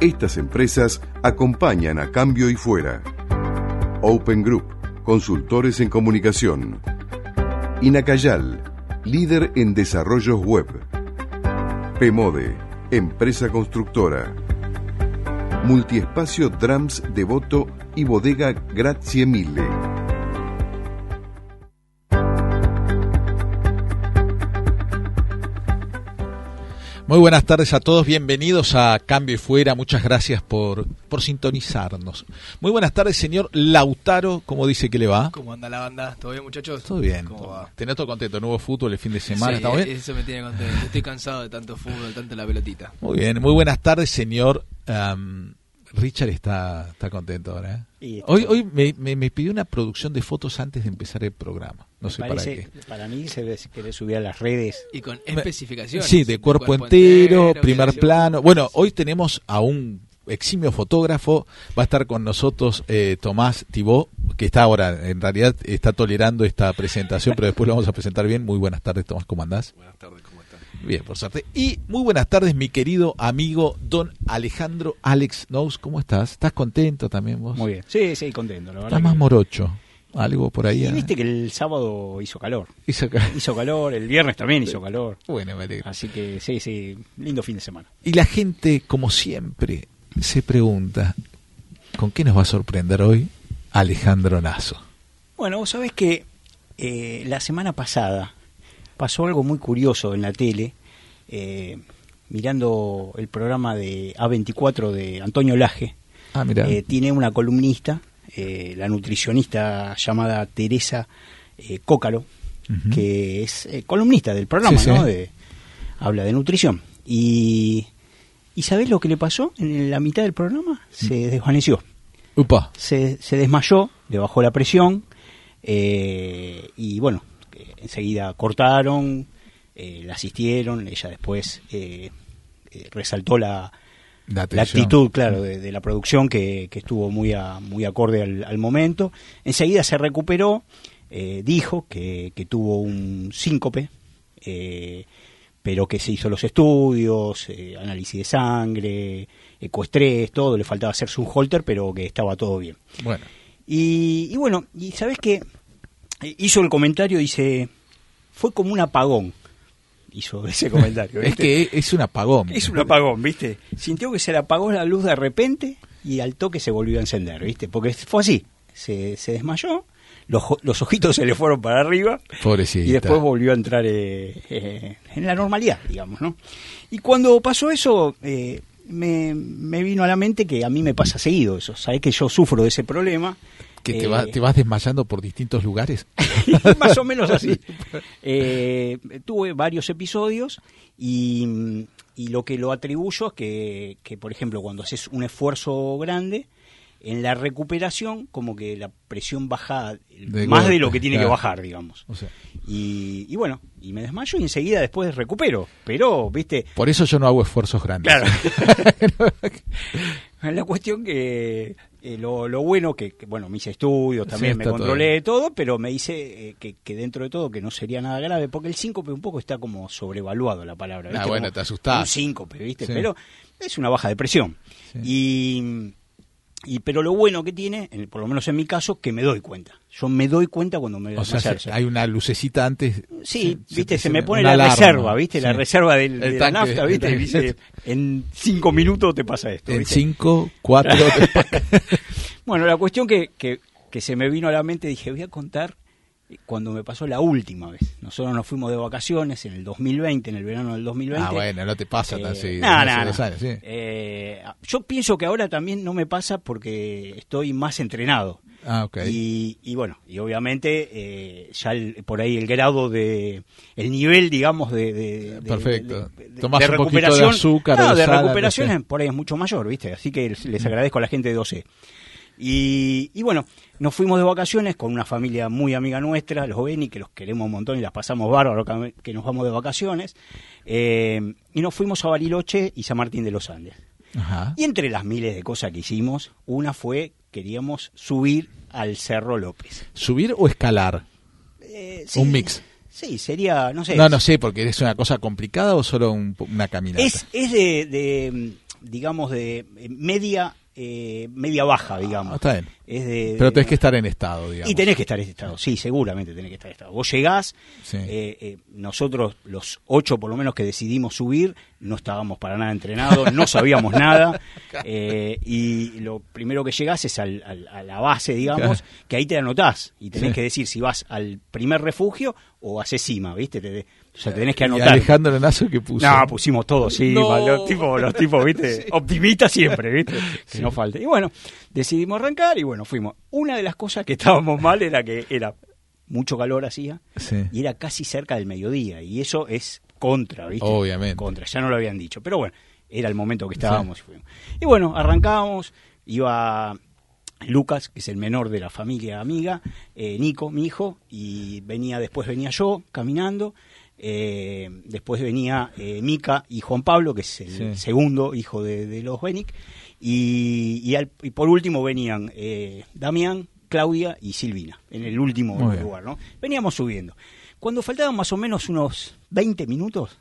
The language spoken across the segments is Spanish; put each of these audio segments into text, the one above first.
Estas empresas acompañan a Cambio y Fuera. Open Group, consultores en comunicación. Inacayal, líder en desarrollos web. Pemode, empresa constructora. Multiespacio Drums Devoto y Bodega Grazie Mille. Muy buenas tardes a todos, bienvenidos a Cambio y Fuera, muchas gracias por sintonizarnos. Muy buenas tardes, señor Lautaro, ¿cómo dice que le va? ¿Cómo anda la banda? ¿Todo bien, muchachos? Todo bien. ¿Cómo va? ¿Tenés todo contento? ¿Nuevo fútbol el fin de semana? Sí, ¿Estamos bien? Eso me tiene contento. Estoy cansado de tanto fútbol, tanto la pelotita. Muy bien, muy buenas tardes, señor. Richard está contento ahora, ¿eh? Hoy me pidió una producción de fotos antes de empezar el programa. No sé para qué. Para mí se ve si querés subir a las redes. Y con especificaciones. Sí, de cuerpo entero, primer plano. Bueno, hoy tenemos a un eximio fotógrafo. Va a estar con nosotros Tomás Thibault, que está ahora, en realidad está tolerando esta presentación, pero después lo vamos a presentar bien. Muy buenas tardes, Tomás, ¿cómo andás? Buenas tardes, ¿cómo estás? Bien, por suerte. Y muy buenas tardes, mi querido amigo don Alejandro Alex Nous, ¿cómo estás? ¿Estás contento también vos? Muy bien. Sí, contento, la verdad. Estás más morocho. Algo por ahí. Y viste que el sábado hizo calor. Hizo calor, el viernes también hizo calor. Bueno, me alegro. Así que sí, lindo fin de semana. Y la gente, como siempre, se pregunta, ¿con qué nos va a sorprender hoy Alejandro Naso? Bueno, vos sabés que la semana pasada pasó algo muy curioso en la tele, mirando el programa de A24 de Antonio Laje. Mirá. Tiene una columnista, la nutricionista llamada Teresa Cócaro, que es columnista del programa, sí, ¿no? Sí. Habla de nutrición. ¿Y sabés lo que le pasó? En la mitad del programa se desvaneció. Upa. Se desmayó, le bajó la presión, y bueno, enseguida cortaron, la asistieron, ella después resaltó la actitud, claro, de la producción que estuvo muy acorde al momento. Enseguida se recuperó, dijo que tuvo un síncope, pero que se hizo los estudios, análisis de sangre, ecoestrés, todo, le faltaba hacerse un holter, pero que estaba todo bien. Bueno. Y bueno, y ¿sabés qué? Hizo el comentario, dice, fue como un apagón. Hizo ese comentario, ¿viste? Es que es un apagón. Es un apagón, ¿viste? Sintió que se le apagó la luz de repente y al toque se volvió a encender, ¿viste? Porque fue así, se desmayó, los ojitos se le fueron para arriba. Pobrecita. Y después volvió a entrar en la normalidad, digamos, ¿no? Y cuando pasó eso, me vino a la mente que a mí me pasa seguido eso. ¿Sabés que yo sufro de ese problema? ¿Que te vas desmayando por distintos lugares? Más o menos así. Tuve varios episodios y lo que lo atribuyo es que, por ejemplo, cuando haces un esfuerzo grande, en la recuperación como que la presión baja más de lo que tiene que bajar, digamos. O sea. Y bueno, y me desmayo y enseguida después recupero. Pero, ¿viste? Por eso yo no hago esfuerzos grandes. Claro. La cuestión que lo bueno que bueno, me hice estudios, también me controlé todo, pero me dice que dentro de todo que no sería nada grave, porque el síncope un poco está como sobrevaluado la palabra, ¿viste? Bueno, como te asustás. Un síncope, ¿viste? Sí. Pero es una baja de presión. Sí. Pero lo bueno que tiene, por lo menos en mi caso, que me doy cuenta. Yo me doy cuenta cuando me O sea, hay una lucecita antes. Sí, viste, se me pone la alarma, reserva, viste, sí. La reserva de la nafta, viste, dice, en 5 minutos te pasa esto. En 5, 4. Bueno, la cuestión que se me vino a la mente, dije, voy a contar cuando me pasó la última vez. Nosotros nos fuimos de vacaciones en el 2020, en el verano del 2020. Bueno, no te pasa tan seguido. No. Sí. Yo pienso que ahora también no me pasa porque estoy más entrenado. Okay. Y bueno, y obviamente ya por ahí el grado el nivel, digamos, perfecto. Tomás de un recuperación, poquito de azúcar, de recuperación no sé. Por ahí es mucho mayor, ¿viste? Así que les agradezco a la gente de 12. Y bueno, nos fuimos de vacaciones con una familia muy amiga nuestra, los Beni, que los queremos un montón y las pasamos bárbaro que nos vamos de vacaciones, y nos fuimos a Bariloche y San Martín de los Andes. Ajá. Y entre las miles de cosas que hicimos, una fue, queríamos subir al Cerro López. ¿Subir o escalar? Sí, un mix. Sí, sería, no sé. No sé, porque es una cosa complicada o solo una caminata. Es de digamos, de media baja, digamos. Está bien. Es pero tenés que estar en estado, digamos. Y tenés que estar en estado, sí, seguramente tenés que estar en estado. Vos llegás, Sí. nosotros los 8 por lo menos que decidimos subir, no estábamos para nada entrenados, no sabíamos nada, y lo primero que llegás es a la base, digamos, Claro. que ahí te anotás, y tenés Sí. que decir si vas al primer refugio o haces cima, ¿viste? O sea, tenés que ¿Y anotar. Alejandro Nazo qué puso? No, pusimos todos, sí, No. los tipos, ¿viste? Optimistas siempre, ¿viste? Que Sí. no falte. Y bueno, decidimos arrancar y bueno, fuimos. Una de las cosas que estábamos mal era que era mucho calor hacía Sí. y era casi cerca del mediodía y eso es contra, ¿viste? Obviamente. Contra, ya no lo habían dicho, pero bueno, era el momento que estábamos y fuimos. Y bueno, arrancábamos, iba Lucas, que es el menor de la familia amiga, Nico, mi hijo, y después venía yo caminando. Después venía Mica y Juan Pablo, que es el Sí. segundo hijo de los Benic, y por último venían Damián, Claudia y Silvina, en el último Muy bien. lugar, ¿no? Veníamos subiendo. Cuando faltaban más o menos unos 20 minutos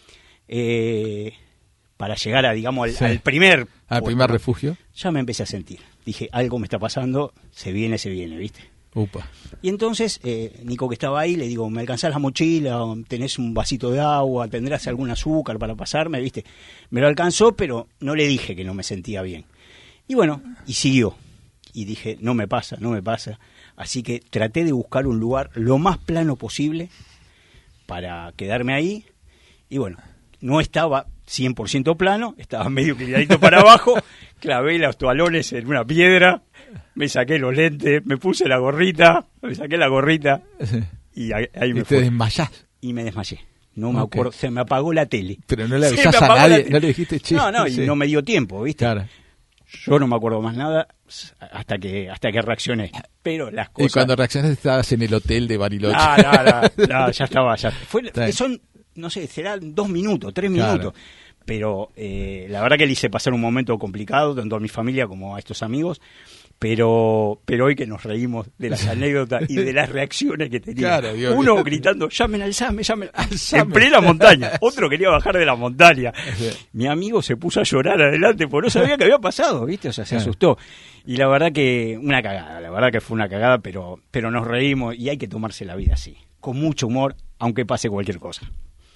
para llegar a, digamos, Sí. al primer Al puerto, primer ¿no? refugio. Ya me empecé a sentir. Dije, algo me está pasando, se viene, ¿viste? Upa. Y entonces, Nico que estaba ahí, le digo, ¿me alcanzás la mochila? ¿Tenés un vasito de agua? ¿Tendrás algún azúcar para pasarme? ¿Viste? Me lo alcanzó, pero no le dije que no me sentía bien. Y bueno, y siguió. Y dije, no me pasa. Así que traté de buscar un lugar lo más plano posible para quedarme ahí. Y bueno, no estaba 100% plano, estaba medio inclinadito para abajo, clavé los toalones en una piedra, me saqué los lentes, me puse la gorrita, Sí. y ahí Y me te fue. desmayás. Y me desmayé. No me Ok. acuerdo, se me apagó la tele. Pero no le Se avisás me a apagó la nadie, tele. no le dijiste, che. No, sí. y no me dio tiempo, ¿viste? Claro. Yo no me acuerdo más nada hasta que reaccioné. Pero las Y cosas... cuando reaccionaste estabas en el hotel de Bariloche. No, ya estaba. Está bien. Son, no sé, serán 2 minutos, 3 Claro. minutos. Pero la verdad que le hice pasar un momento complicado, tanto a mi familia como a estos amigos. Pero hoy que nos reímos de las anécdotas y de las reacciones que tenía. Claro, Dios. Uno gritando, llamen al SAME, en SAME. plena montaña. Otro quería bajar de la montaña. Sí. Mi amigo se puso a llorar adelante porque no sabía qué había pasado, ¿viste? O sea, se Claro. asustó. Y la verdad que una cagada, la verdad que fue una cagada, pero nos reímos y hay que tomarse la vida así, con mucho humor, aunque pase cualquier cosa.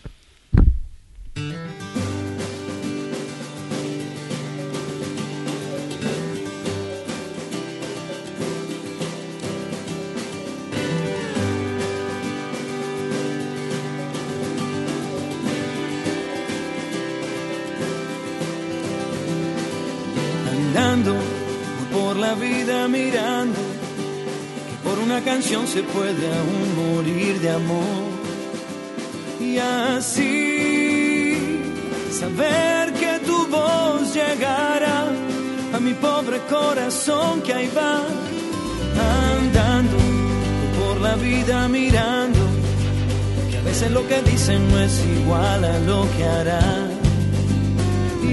Andando voy por la vida mirando que por una canción se puede aún morir de amor. Y así saber que tu voz llegará a mi pobre corazón que ahí va. Andando voy por la vida mirando que a veces lo que dicen no es igual a lo que hará. Y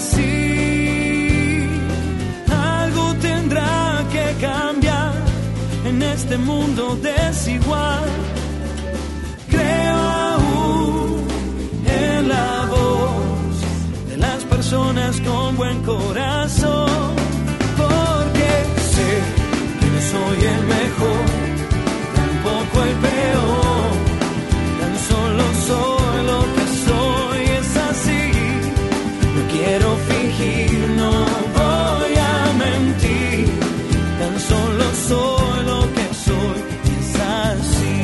así algo tendrá que cambiar en este mundo desigual. Creo aún en la voz de las personas con buen corazón, porque sé que no soy el mejor, tampoco el peor, tan solo soy lo que soy, es así. No quiero fingir, no voy a mentir, tan solo soy lo que soy, es así.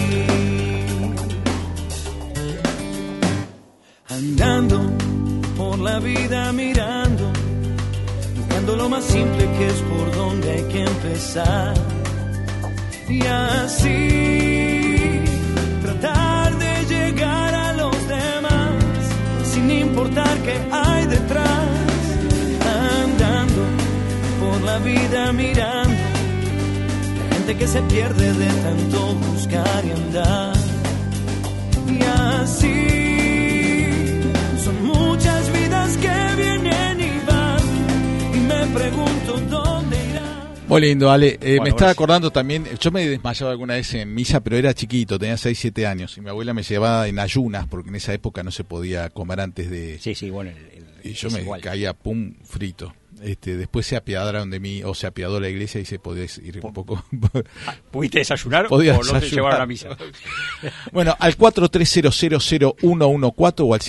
Andando por la vida mirando, buscando lo más simple que es por donde hay que empezar. Y así tratar de llegar a los demás sin importar qué hay detrás. Andando por la vida mirando la gente que se pierde de tanto buscar y andar. Y así son muchas vidas que vienen y van y me pregunto dónde irán. Muy lindo, Ale. Bueno, me estaba gracias. acordando también, yo me he desmayado alguna vez en misa, pero era chiquito, tenía 6, 7 años, y mi abuela me llevaba en ayunas, porque en esa época no se podía comer antes de... Sí, bueno. Y yo es me igual. caía, pum, frito. Después se apiadaron de mí, o se apiadó la iglesia y se podía ir un poco... ¿Pudiste desayunar Podía o no te desayunar. llevaron a misa? Bueno, al 43000114 o al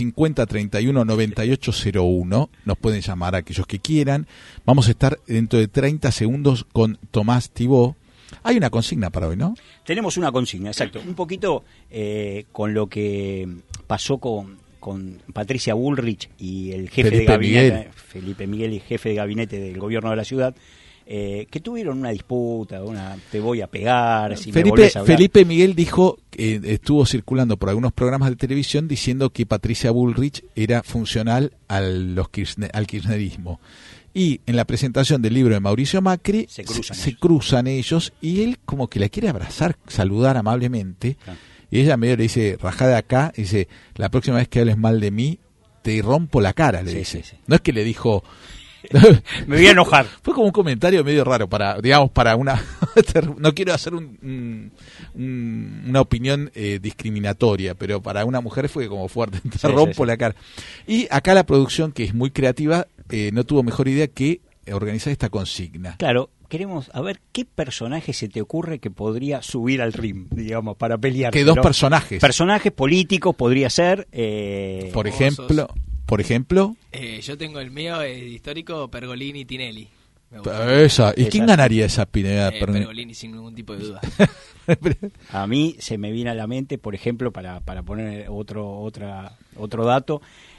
50319801 nos pueden llamar a aquellos que quieran. Vamos a estar dentro de 30 segundos con Tomás Tibó. Hay una consigna para hoy, ¿no? Tenemos una consigna, exacto. Un poquito con lo que pasó con Patricia Bullrich y el jefe Felipe de gabinete, Miguel. Felipe Miguel, y jefe de gabinete del gobierno de la ciudad, que tuvieron una disputa, te voy a pegar, si me volvés a hablar. Felipe Miguel dijo, estuvo circulando por algunos programas de televisión diciendo que Patricia Bullrich era funcional al kirchnerismo. Y en la presentación del libro de Mauricio Macri Se cruzan ellos y él como que la quiere abrazar, saludar amablemente. Claro. Y ella medio le dice, rajá de acá, dice, la próxima vez que hables mal de mí, te rompo la cara, le Sí, dice. sí. No es que le dijo... Me voy a enojar. Fue como un comentario medio raro para una... no quiero hacer una opinión discriminatoria, pero para una mujer fue como fuerte, te rompo la cara. Y acá la producción, que es muy creativa, no tuvo mejor idea que organizar esta consigna. Claro, queremos a ver qué personaje se te ocurre que podría subir al ring, digamos, para pelear. Que dos personajes. Personajes políticos podría ser. Por ejemplo, Yo tengo el mío histórico, Pergolini Tinelli. Me gusta. esa. ¿Y quién ganaría esa pineda? Pergolini sin ningún tipo de duda. A mí se me viene a la mente, por ejemplo, para poner otro dato.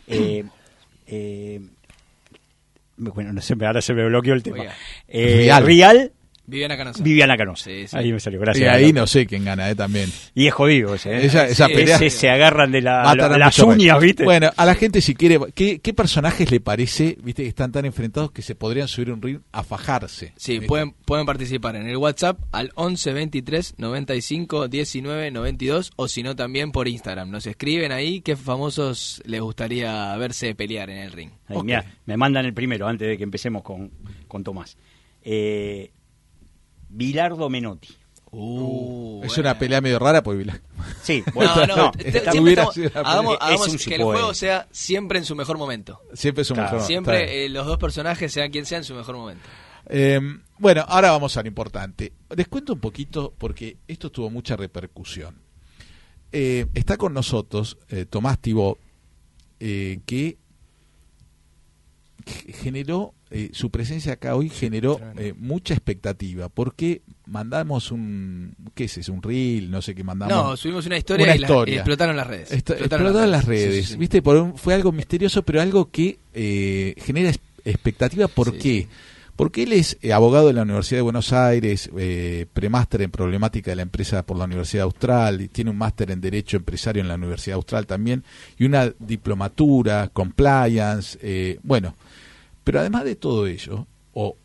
Bueno, no sé, ahora se me bloqueó el tema. Rial. Viviana Canosa. Sí. Sí. Ahí me salió, Y gracias. ahí no sé quién gana, también. Y es jodido ese. Esa pelea. Ese se agarran de Matan a las mucho uñas, más. ¿viste? Bueno, a la gente si quiere, ¿qué personajes le parece, viste, que están tan enfrentados que se podrían subir a un ring a fajarse? Sí, ¿Viste? pueden participar en el WhatsApp al 11 23 95 19 92 o si no también por Instagram. Nos escriben ahí qué famosos les gustaría verse pelear en el ring. Ahí, Ok. mirá, me mandan el primero antes de que empecemos con Tomás. Bilardo Menotti. Es una pelea medio rara porque Sí, No, bueno, no, siempre siempre estamos- hagamos Es un que el psicoe. juego sea siempre en su mejor momento. siempre es un Claro. mejor. está bien. Siempre los dos personajes, sean quien sea, en su mejor momento. Bueno, ahora vamos a lo importante. Les cuento un poquito porque esto tuvo mucha repercusión. Está con nosotros Tomás Tibó, que generó, su presencia acá hoy generó mucha expectativa, porque mandamos ¿qué es eso? Un reel, no sé qué mandamos. No, subimos una historia, Una y historia. explotaron las redes. Explotaron las redes, Sí, sí. ¿viste? Fue algo misterioso, pero algo que genera expectativa. ¿Por Sí, qué? sí. Porque él es abogado de la Universidad de Buenos Aires, premáster en problemática de la empresa por la Universidad Austral, y tiene un máster en Derecho Empresario en la Universidad Austral también, y una diplomatura, compliance, bueno. Pero además de todo ello, o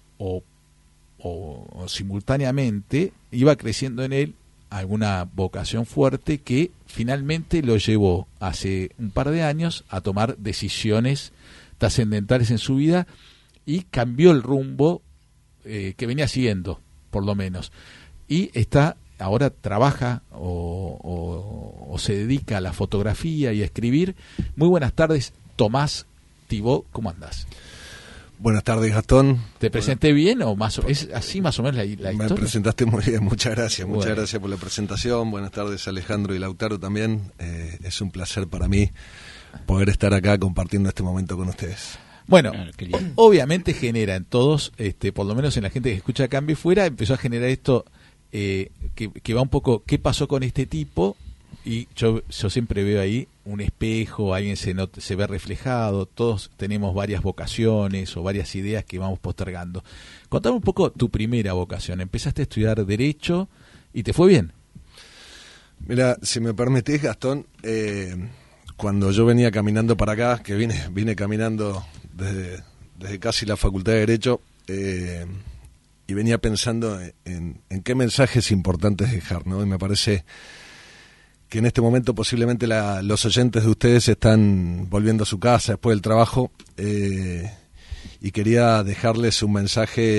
simultáneamente, iba creciendo en él alguna vocación fuerte que finalmente lo llevó hace un par de años a tomar decisiones trascendentales en su vida y cambió el rumbo que venía siguiendo, por lo menos. Y ahora trabaja o se dedica a la fotografía y a escribir. Muy buenas tardes, Tomás Tibó, ¿cómo andás? Buenas tardes, Gastón. ¿Te presenté bien o es así más o menos la Me historia? presentaste muy bien, muchas gracias. Muchas Bueno. gracias por la presentación. Buenas tardes, Alejandro y Lautaro también. Es un placer para mí poder estar acá compartiendo este momento con ustedes. Bueno, Qué lindo. obviamente genera en todos, por lo menos en la gente que escucha Cambio y Fuera, empezó a generar esto que va un poco, ¿qué pasó con este tipo? Y yo siempre veo ahí un espejo, alguien se ve reflejado, todos tenemos varias vocaciones o varias ideas que vamos postergando. Contame un poco tu primera vocación. Empezaste a estudiar Derecho y te fue bien. Mira, si me permitís, Gastón, cuando yo venía caminando para acá, que vine caminando desde casi la Facultad de Derecho, y venía pensando en qué mensajes importantes dejar, ¿no? Y me parece que en este momento posiblemente los oyentes de ustedes están volviendo a su casa después del trabajo, y quería dejarles un mensaje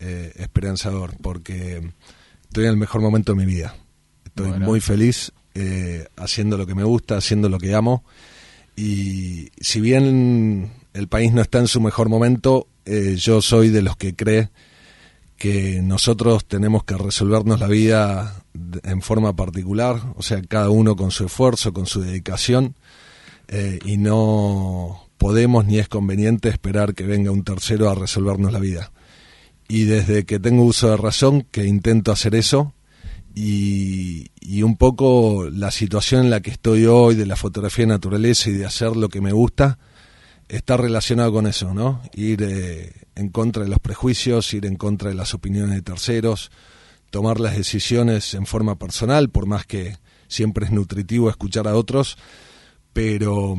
esperanzador, porque estoy en el mejor momento de mi vida. Estoy muy feliz haciendo lo que me gusta, haciendo lo que amo, y si bien el país no está en su mejor momento, yo soy de los que cree que nosotros tenemos que resolvernos la vida en forma particular, o sea, cada uno con su esfuerzo, con su dedicación, y no podemos ni es conveniente esperar que venga un tercero a resolvernos la vida. Y desde que tengo uso de razón, que intento hacer eso, y un poco la situación en la que estoy hoy, de la fotografía de naturaleza y de hacer lo que me gusta, está relacionado con eso, ¿no? Ir en contra de los prejuicios, ir en contra de las opiniones de terceros, tomar las decisiones en forma personal, por más que siempre es nutritivo escuchar a otros, pero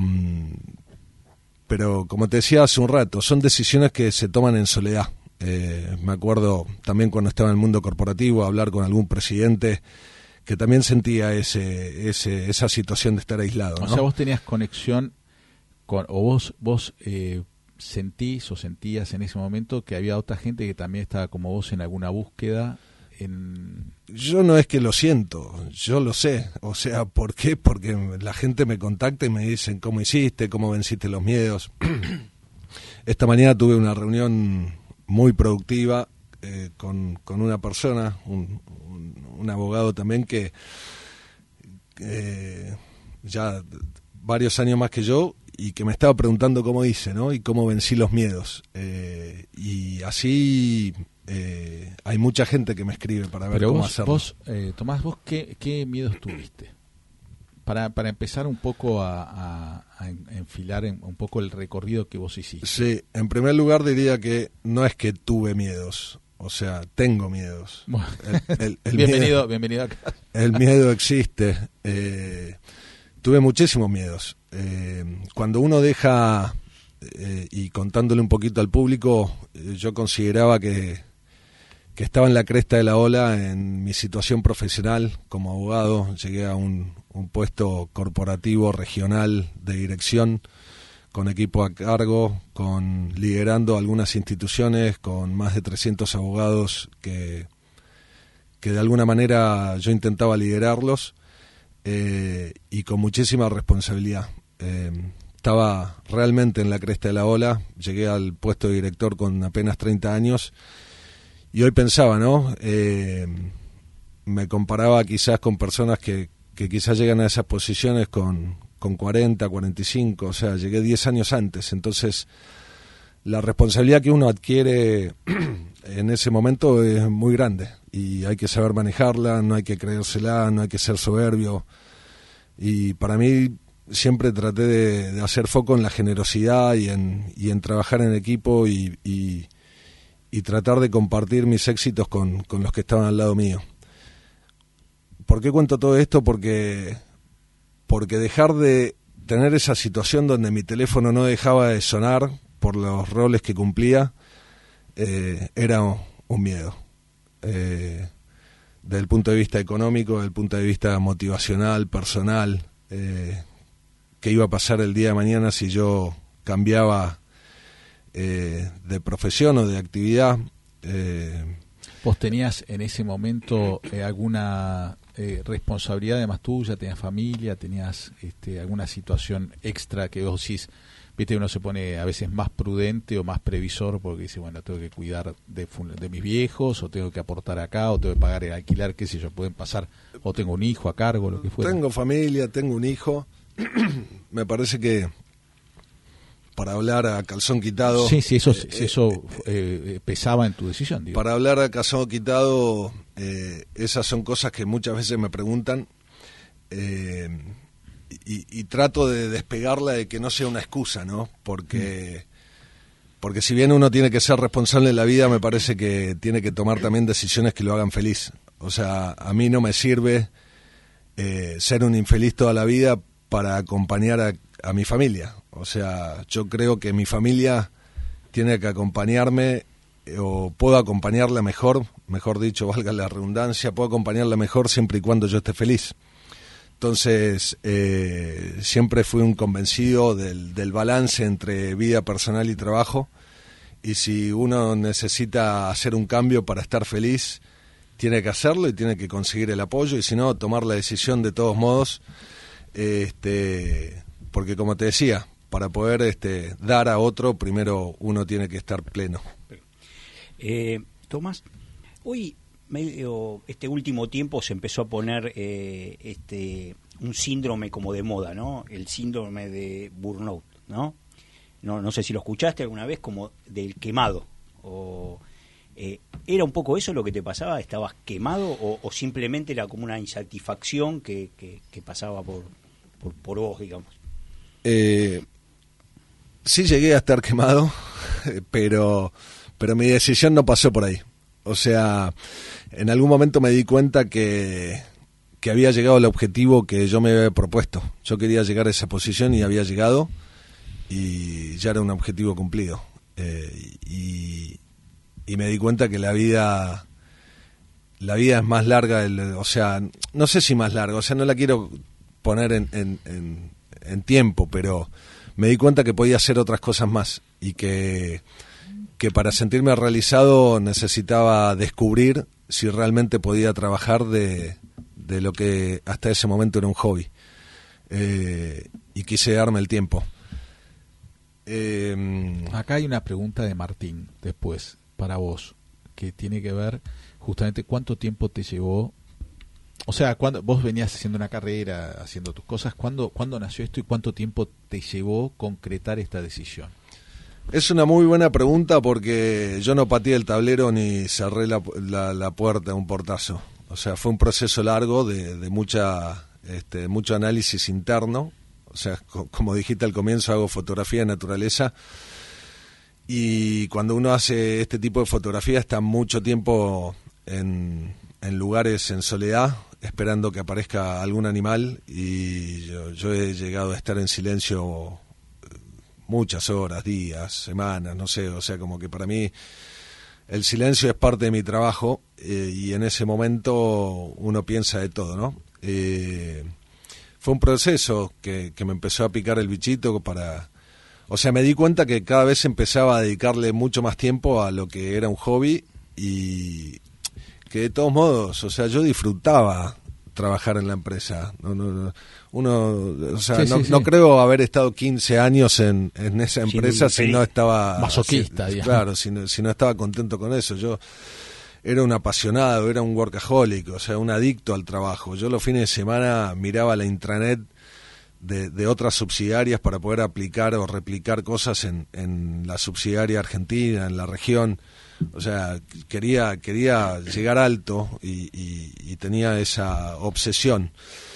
como te decía hace un rato, son decisiones que se toman en soledad. Me acuerdo también cuando estaba en el mundo corporativo, hablar con algún presidente que también sentía esa situación de estar aislado, ¿no? O sea, vos tenías conexión o vos sentís o sentías en ese momento que había otra gente que también estaba como vos en alguna búsqueda. Yo no es que lo siento, yo lo sé. O sea, ¿por qué? Porque la gente me contacta y me dicen cómo hiciste, cómo venciste los miedos. Esta mañana tuve una reunión muy productiva con una persona, un abogado también que ya varios años más que yo, y que me estaba preguntando cómo hice, ¿no? Y cómo vencí los miedos. Y así hay mucha gente que me escribe para ver cómo hacerlo. Tomás, ¿vos qué miedos tuviste? Para empezar un poco a enfilar un poco el recorrido que vos hiciste. Sí, en primer lugar diría que no es que tuve miedos, o sea, tengo miedos. Bueno, el bienvenido acá. El miedo existe. Tuve muchísimos miedos. Cuando uno deja, y contándole un poquito al público, yo consideraba que estaba en la cresta de la ola en mi situación profesional como abogado. Llegué a un puesto corporativo regional de dirección, con equipo a cargo, liderando algunas instituciones, con más de 300 abogados que de alguna manera yo intentaba liderarlos, y con muchísima responsabilidad. Estaba realmente en la cresta de la ola. Llegué al puesto de director con apenas 30 años y hoy pensaba, ¿no? Me comparaba quizás con personas que quizás llegan a esas posiciones con 40, 45, o sea, llegué 10 años antes. Entonces, la responsabilidad que uno adquiere en ese momento es muy grande y hay que saber manejarla, no hay que creérsela, no hay que ser soberbio. Y para mí siempre traté de hacer foco en la generosidad y en trabajar en equipo y tratar de compartir mis éxitos con los que estaban al lado mío. ¿Por qué cuento todo esto? Porque dejar de tener esa situación donde mi teléfono no dejaba de sonar por los roles que cumplía, era un miedo. Desde el punto de vista económico, desde el punto de vista motivacional, personal, qué iba a pasar el día de mañana si yo cambiaba de profesión o de actividad. ¿Vos tenías en ese momento alguna responsabilidad además tuya? ¿Tenías familia? ¿Tenías alguna situación extra que vos decís? Viste, uno se pone a veces más prudente o más previsor porque dice, bueno, tengo que cuidar de mis viejos, o tengo que aportar acá, o tengo que pagar el alquiler, qué sé yo, pueden pasar, o tengo un hijo a cargo, lo que fuera. Tengo familia, tengo un hijo. Me parece que para hablar a calzón quitado... Sí, eso pesaba en tu decisión. Digo. Para hablar a calzón quitado, esas son cosas que muchas veces me preguntan, y trato de despegarla de que no sea una excusa, ¿no? Porque si bien uno tiene que ser responsable en la vida, me parece que tiene que tomar también decisiones que lo hagan feliz. O sea, a mí no me sirve ser un infeliz toda la vida para acompañar a mi familia. O sea, yo creo que mi familia tiene que acompañarme, o puedo acompañarla mejor dicho, valga la redundancia, puedo acompañarla mejor siempre y cuando yo esté feliz. Entonces, siempre fui un convencido del balance entre vida personal y trabajo, y si uno necesita hacer un cambio para estar feliz, tiene que hacerlo y tiene que conseguir el apoyo, y si no, tomar la decisión de todos modos, porque como te decía, para poder dar a otro, primero uno tiene que estar pleno. Tomás, hoy este último tiempo se empezó a poner un síndrome como de moda, ¿no? El síndrome de burnout, ¿no? No sé si lo escuchaste alguna vez, como del quemado. ¿Era un poco eso lo que te pasaba? ¿Estabas quemado o simplemente era como una insatisfacción que pasaba por vos, digamos? Sí llegué a estar quemado, pero mi decisión no pasó por ahí. O sea, en algún momento me di cuenta que había llegado al objetivo que yo me había propuesto. Yo quería llegar a esa posición y había llegado, y ya era un objetivo cumplido. Y me di cuenta que la vida es más larga, o sea, no sé si más larga, o sea, no la quiero poner en tiempo, pero me di cuenta que podía hacer otras cosas más, y que para sentirme realizado necesitaba descubrir si realmente podía trabajar de lo que hasta ese momento era un hobby, y quise darme el tiempo. Acá hay una pregunta de Martín después para vos, que tiene que ver justamente cuánto tiempo te llevó, o sea, cuando vos venías haciendo una carrera, haciendo tus cosas, ¿cuándo nació esto y cuánto tiempo te llevó concretar esta decisión? Es una muy buena pregunta, porque yo no pateé el tablero ni cerré la puerta de un portazo. O sea, fue un proceso largo de mucho análisis interno. O sea, como dijiste al comienzo, hago fotografía de naturaleza, y cuando uno hace este tipo de fotografía está mucho tiempo en lugares en soledad, esperando que aparezca algún animal, y yo he llegado a estar en silencio muchas horas, días, semanas, no sé, o sea, como que para mí el silencio es parte de mi trabajo, y en ese momento uno piensa de todo, ¿no? Fue un proceso que me empezó a picar el bichito o sea, me di cuenta que cada vez empezaba a dedicarle mucho más tiempo a lo que era un hobby, y que de todos modos, o sea, yo disfrutaba trabajar en la empresa. No creo haber estado 15 años en esa empresa si no estaba masoquista, digamos. Claro, si no estaba contento con eso. Yo era un apasionado, era un workaholic, o sea, un adicto al trabajo. Yo los fines de semana miraba la intranet de otras subsidiarias para poder aplicar o replicar cosas en la subsidiaria argentina, en la región. O sea, quería llegar alto, y tenía esa obsesión.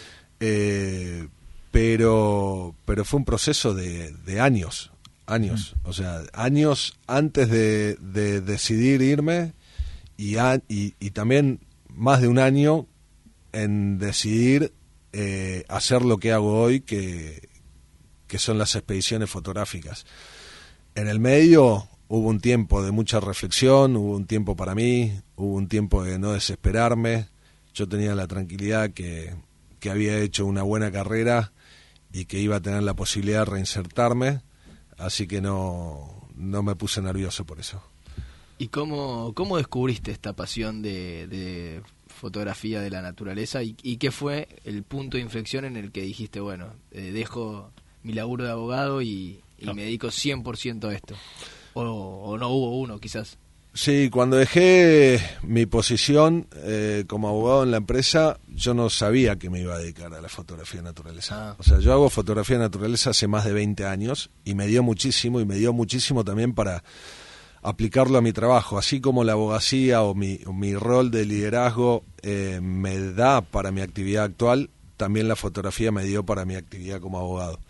Pero fue un proceso de años. O sea, años antes de decidir irme, y también más de un año en decidir hacer lo que hago hoy, que son las expediciones fotográficas. En el medio hubo un tiempo de mucha reflexión, hubo un tiempo para mí, hubo un tiempo de no desesperarme. Yo tenía la tranquilidad que había hecho una buena carrera y que iba a tener la posibilidad de reinsertarme, así que no me puse nervioso por eso. ¿Y cómo descubriste esta pasión de fotografía de la naturaleza, y qué fue el punto de inflexión en el que dijiste, bueno, dejo mi laburo de abogado y me dedico 100% a esto? ¿O no hubo uno, quizás? Sí, cuando dejé mi posición como abogado en la empresa, yo no sabía que me iba a dedicar a la fotografía de naturaleza. O sea, yo hago fotografía de naturaleza hace más de 20 años, y me dio muchísimo también para aplicarlo a mi trabajo, así como la abogacía o mi rol de liderazgo me da para mi actividad actual, también la fotografía me dio para mi actividad como abogado.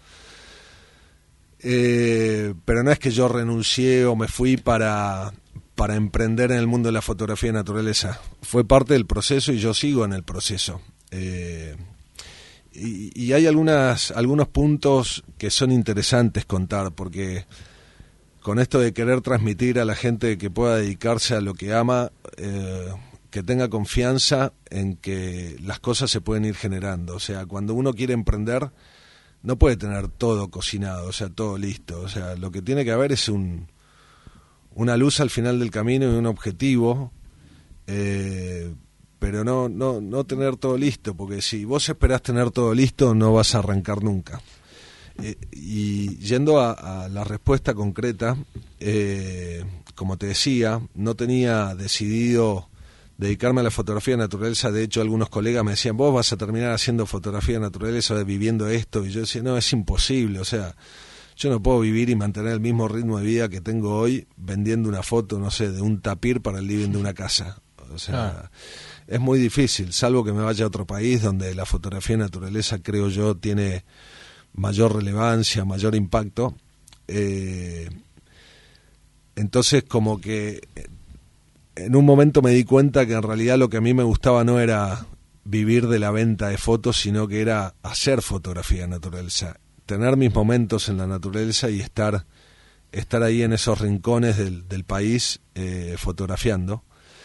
Pero no es que yo renuncié o me fui para emprender en el mundo de la fotografía de naturaleza. Fue parte del proceso, y yo sigo en el proceso. Y hay algunos puntos que son interesantes contar, porque con esto de querer transmitir a la gente que pueda dedicarse a lo que ama, que tenga confianza en que las cosas se pueden ir generando. O sea, cuando uno quiere emprender, no puede tener todo cocinado, o sea, todo listo. O sea, lo que tiene que haber es un una luz al final del camino y un objetivo, pero no tener todo listo, porque si vos esperás tener todo listo no vas a arrancar nunca. Y yendo a la respuesta concreta, como te decía, no tenía decidido dedicarme a la fotografía de naturaleza. De hecho, algunos colegas me decían, vos vas a terminar haciendo fotografía de naturaleza viviendo esto, y yo decía, no, es imposible, o sea, yo no puedo vivir y mantener el mismo ritmo de vida que tengo hoy vendiendo una foto, no sé, de un tapir para el living de una casa. O sea, es muy difícil, salvo que me vaya a otro país donde la fotografía de naturaleza, creo yo, tiene mayor relevancia, mayor impacto. Entonces, como que en un momento me di cuenta que en realidad lo que a mí me gustaba no era vivir de la venta de fotos, sino que era hacer fotografía de naturaleza, tener mis momentos en la naturaleza y estar ahí en esos rincones del país fotografiando.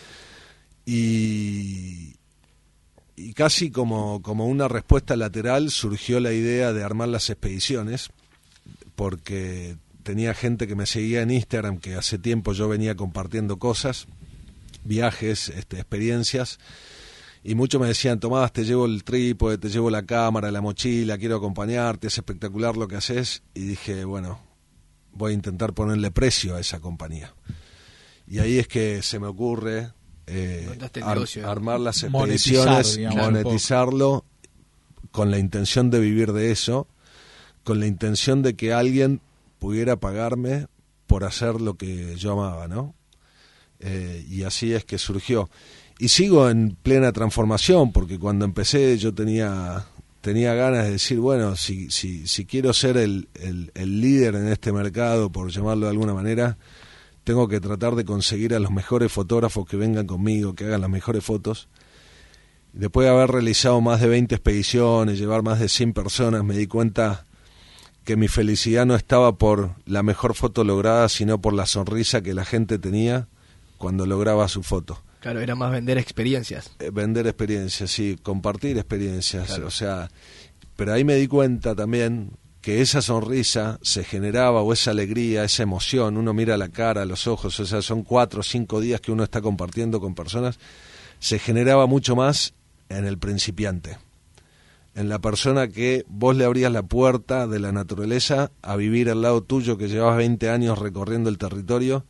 Y casi como una respuesta lateral surgió la idea de armar las expediciones, porque tenía gente que me seguía en Instagram, que hace tiempo yo venía compartiendo cosas, viajes, experiencias, y muchos me decían, Tomás, te llevo el trípode, te llevo la cámara, la mochila, quiero acompañarte, es espectacular lo que haces. Y dije, bueno, voy a intentar ponerle precio a esa compañía. Y ahí es que se me ocurre armar las expediciones, monetizarlo, con la intención de vivir de eso, con la intención de que alguien pudiera pagarme por hacer lo que yo amaba, ¿no? Y así es que surgió. Y sigo en plena transformación, porque cuando empecé yo tenía ganas de decir, bueno, si quiero ser el líder en este mercado, por llamarlo de alguna manera, tengo que tratar de conseguir a los mejores fotógrafos que vengan conmigo, que hagan las mejores fotos. Después de haber realizado más de 20 expediciones, llevar más de 100 personas, me di cuenta que mi felicidad no estaba por la mejor foto lograda, sino por la sonrisa que la gente tenía cuando lograba su foto. Claro, era más vender experiencias. Vender experiencias, sí, compartir experiencias, claro. O sea, pero ahí me di cuenta también que esa sonrisa se generaba, o esa alegría, esa emoción, uno mira la cara, los ojos, o sea, son 4 o 5 días que uno está compartiendo con personas, se generaba mucho más en el principiante, en la persona que vos le abrías la puerta de la naturaleza a vivir al lado tuyo, que llevabas 20 años recorriendo el territorio,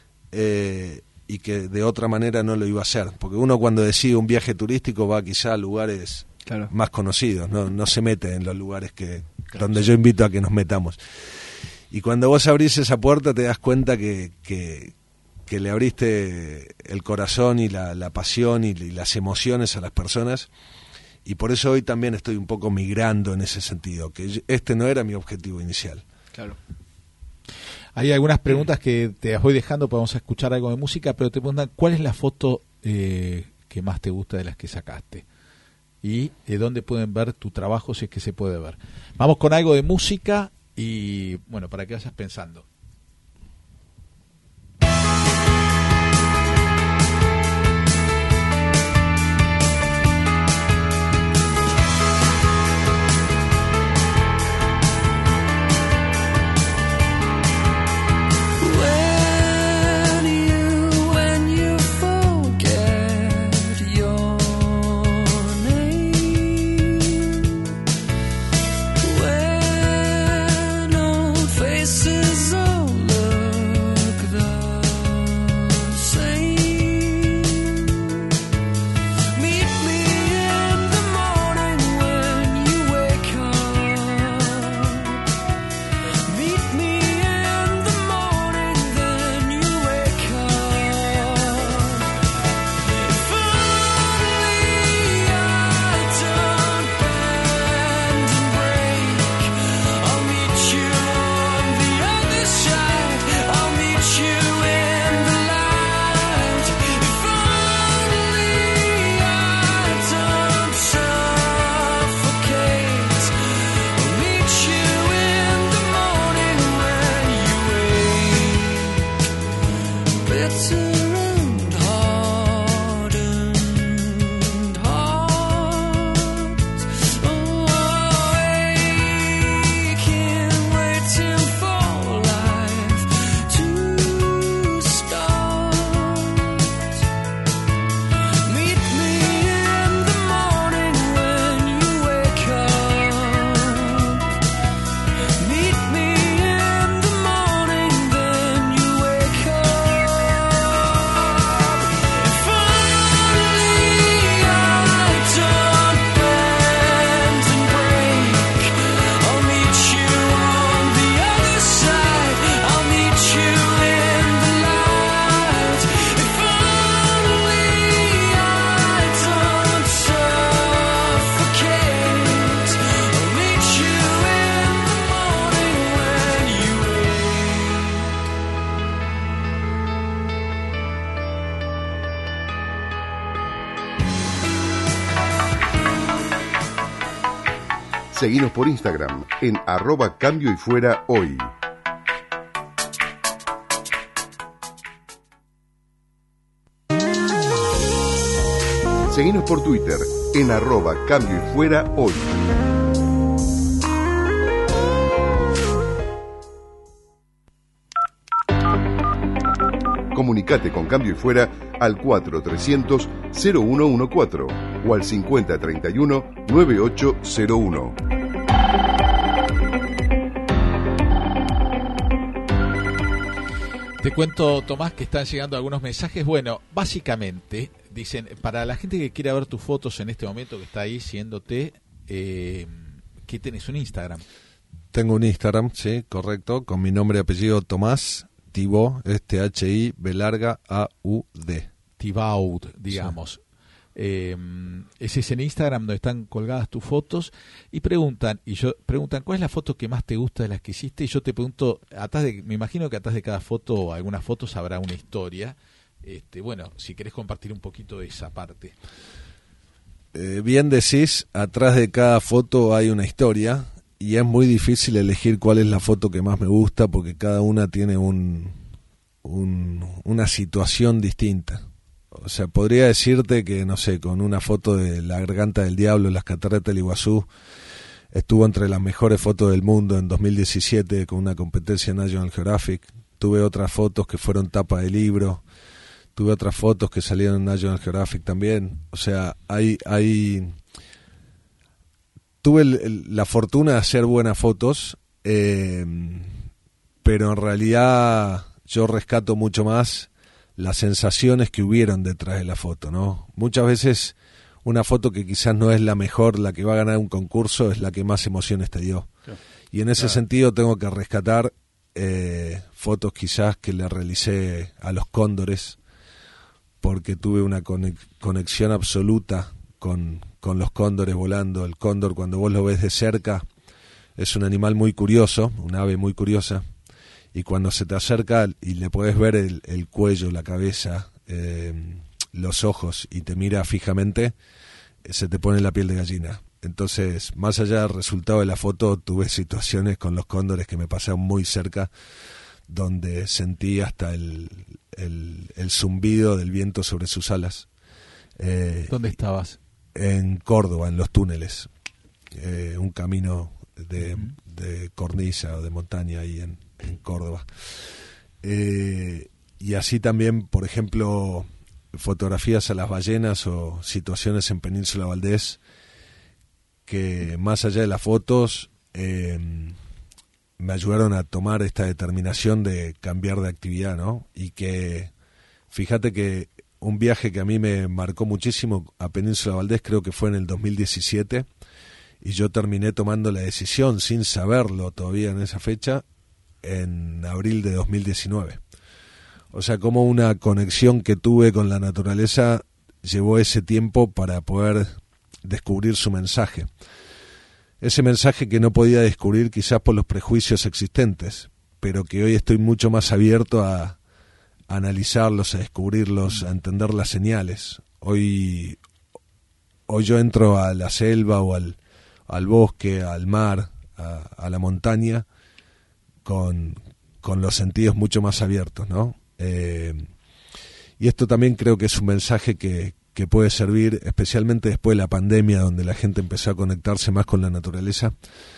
y que de otra manera no lo iba a hacer, porque uno cuando decide un viaje turístico va quizá a lugares claro. más conocidos, no se mete en los lugares donde yo invito a que nos metamos. Y cuando vos abrís esa puerta te das cuenta que le abriste el corazón y la pasión y las emociones a las personas, y por eso hoy también estoy un poco migrando en ese sentido, que este no era mi objetivo inicial. Claro. Hay algunas preguntas que te las voy dejando, podemos escuchar algo de música, pero te preguntan, ¿cuál es la foto que más te gusta de las que sacaste? Y dónde pueden ver tu trabajo, si es que se puede ver. Vamos con algo de música y, bueno, para que vayas pensando. Faces of Seguinos por Instagram en @cambioyfuerahoy. Seguinos por Twitter en @cambioyfuerahoy. Comunicate con Cambio y Fuera al 4300-0114 o al 5031-9801. Te cuento, Tomás, que están llegando algunos mensajes. Bueno, básicamente, dicen, para la gente que quiera ver tus fotos en este momento que está ahí siguiéndote, ¿qué tenés? ¿Un Instagram? Tengo un Instagram, sí, correcto, con mi nombre y apellido Tomás Thibaud, Thibaud. Thibaud, digamos. Sí. Ese es el Instagram donde están colgadas tus fotos y preguntan ¿cuál es la foto que más te gusta de las que hiciste? Y yo te pregunto, me imagino que atrás de cada foto o algunas fotos habrá una historia. Bueno, si querés compartir un poquito de esa parte. Bien decís, atrás de cada foto hay una historia y es muy difícil elegir cuál es la foto que más me gusta porque cada una tiene una situación distinta. O sea, podría decirte que, no sé, con una foto de la Garganta del Diablo, las Cataratas del Iguazú, estuvo entre las mejores fotos del mundo en 2017 con una competencia en National Geographic. Tuve otras fotos que fueron tapa de libro, tuve otras fotos que salieron en National Geographic también. O sea, tuve la fortuna de hacer buenas fotos, pero en realidad yo rescato mucho más las sensaciones que hubieron detrás de la foto, ¿no? Muchas veces una foto que quizás no es la mejor, la que va a ganar un concurso, es la que más emociones te dio. Claro. Y en ese sentido tengo que rescatar fotos quizás que le realicé a los cóndores, porque tuve una conexión absoluta con los cóndores volando. El cóndor, cuando vos lo ves de cerca, es un animal muy curioso, un ave muy curiosa. Y cuando se te acerca y le puedes ver el cuello, la cabeza, los ojos y te mira fijamente, se te pone la piel de gallina. Entonces, más allá del resultado de la foto, tuve situaciones con los cóndores que me pasaron muy cerca, donde sentí hasta el zumbido del viento sobre sus alas. ¿Dónde estabas? En Córdoba, en los túneles. Un camino de cornisa o de montaña ahí en Córdoba. Y así también, por ejemplo, fotografías a las ballenas o situaciones en Península Valdés que más allá de las fotos me ayudaron a tomar esta determinación de cambiar de actividad, ¿no? Y que fíjate que un viaje que a mí me marcó muchísimo a Península Valdés creo que fue en el 2017 y yo terminé tomando la decisión sin saberlo todavía en esa fecha en abril de 2019. O sea, como una conexión que tuve con la naturaleza llevó ese tiempo para poder descubrir su mensaje. Ese mensaje que no podía descubrir quizás por los prejuicios existentes, pero que hoy estoy mucho más abierto a analizarlos, a descubrirlos, a entender las señales. Hoy yo entro a la selva o al bosque, al mar, a la montaña, con los sentidos mucho más abiertos, ¿no? Y esto también creo que es un mensaje que puede servir, especialmente después de la pandemia, donde la gente empezó a conectarse más con la naturaleza,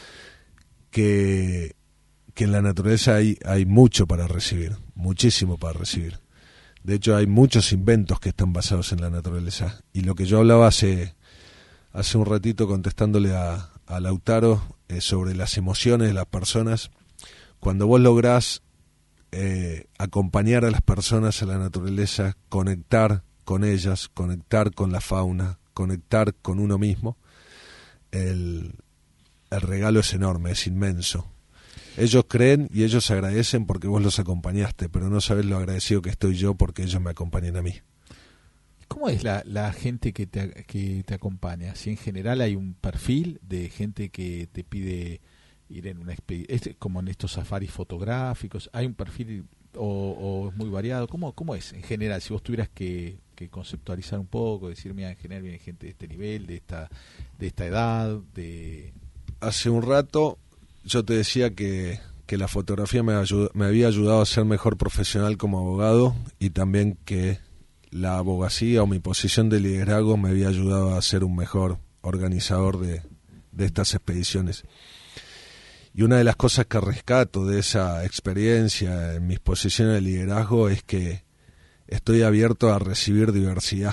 que en la naturaleza hay mucho para recibir, muchísimo para recibir. De hecho, hay muchos inventos que están basados en la naturaleza. Y lo que yo hablaba hace un ratito contestándole a Lautaro sobre las emociones de las personas, cuando vos lográs acompañar a las personas a la naturaleza, conectar con ellas, conectar con la fauna, conectar con uno mismo, el regalo es enorme, es inmenso. Ellos creen y ellos agradecen porque vos los acompañaste, pero no sabés lo agradecido que estoy yo porque ellos me acompañan a mí. ¿Cómo es la gente que te acompaña? Si en general hay un perfil de gente que te pide ir en una expedición, como en estos safaris fotográficos, ¿hay un perfil o es muy variado? ¿Cómo es en general? Si vos tuvieras que conceptualizar un poco, decir, mira, en general viene gente de este nivel, de esta edad, hace un rato yo te decía que la fotografía me había ayudado a ser mejor profesional como abogado, y también que la abogacía o mi posición de liderazgo me había ayudado a ser un mejor organizador de estas expediciones. Y una de las cosas que rescato de esa experiencia en mis posiciones de liderazgo es que estoy abierto a recibir diversidad.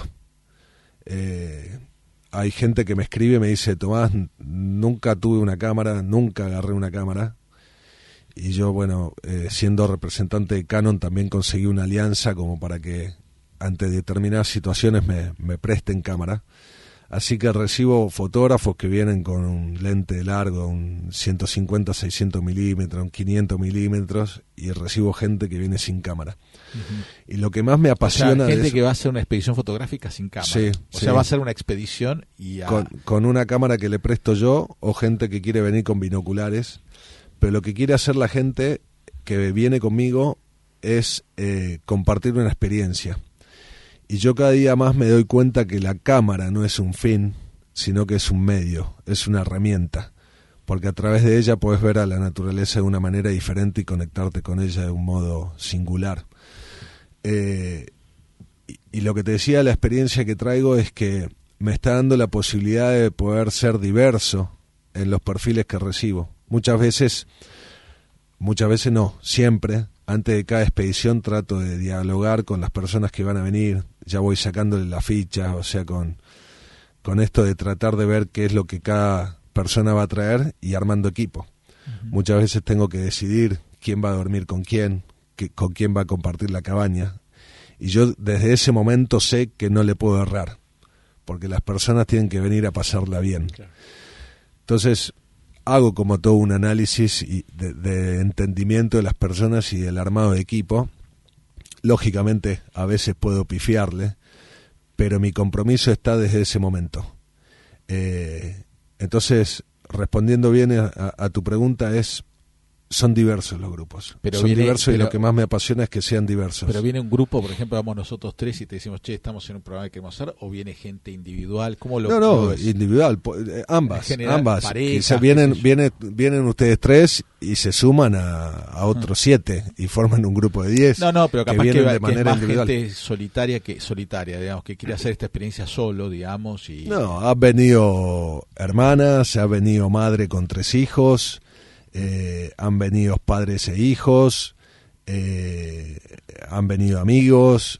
Hay gente que me escribe y me dice: Tomás, nunca tuve una cámara, nunca agarré una cámara. Y yo, bueno, siendo representante de Canon, también conseguí una alianza como para que ante determinadas situaciones me presten cámara. Así que recibo fotógrafos que vienen con un lente largo, un 150-600 milímetros, un 500 milímetros, y recibo gente que viene sin cámara. Uh-huh. Y lo que más me apasiona... O sea, gente que va a hacer una expedición fotográfica sin cámara. Sí, o sea, va a hacer una expedición y... Con una cámara que le presto yo, o gente que quiere venir con binoculares. Pero lo que quiere hacer la gente que viene conmigo es compartir una experiencia. Y yo cada día más me doy cuenta que la cámara no es un fin, sino que es un medio, es una herramienta, porque a través de ella podés ver a la naturaleza de una manera diferente y conectarte con ella de un modo singular. Y lo que te decía, la experiencia que traigo es que me está dando la posibilidad de poder ser diverso en los perfiles que recibo. Muchas veces no, siempre, antes de cada expedición trato de dialogar con las personas que van a venir, ya voy sacándole la ficha, o sea, con esto de tratar de ver qué es lo que cada persona va a traer y armando equipo. Uh-huh. Muchas veces tengo que decidir quién va a dormir con quién va a compartir la cabaña, y yo desde ese momento sé que no le puedo errar, porque las personas tienen que venir a pasarla bien. Claro. Entonces hago como todo un análisis de entendimiento de las personas y del armado de equipo. Lógicamente a veces puedo pifiarle, pero mi compromiso está desde ese momento. Entonces, respondiendo bien a tu pregunta, son diversos los grupos. Son diversos, y lo que más me apasiona es que sean diversos. Pero viene un grupo, por ejemplo, vamos nosotros tres y te decimos: che, estamos en un programa que queremos hacer, o viene gente individual. ¿Cómo lo No, individual, ambas. Parejas, vienen ustedes tres y se suman a otros 7 y forman un grupo de 10. No, pero capaz que de manera es más individual. Gente solitaria, digamos, que quiere hacer esta experiencia solo, digamos. No, han venido hermanas, ha venido madre con 3 hijos. Han venido padres e hijos, han venido amigos.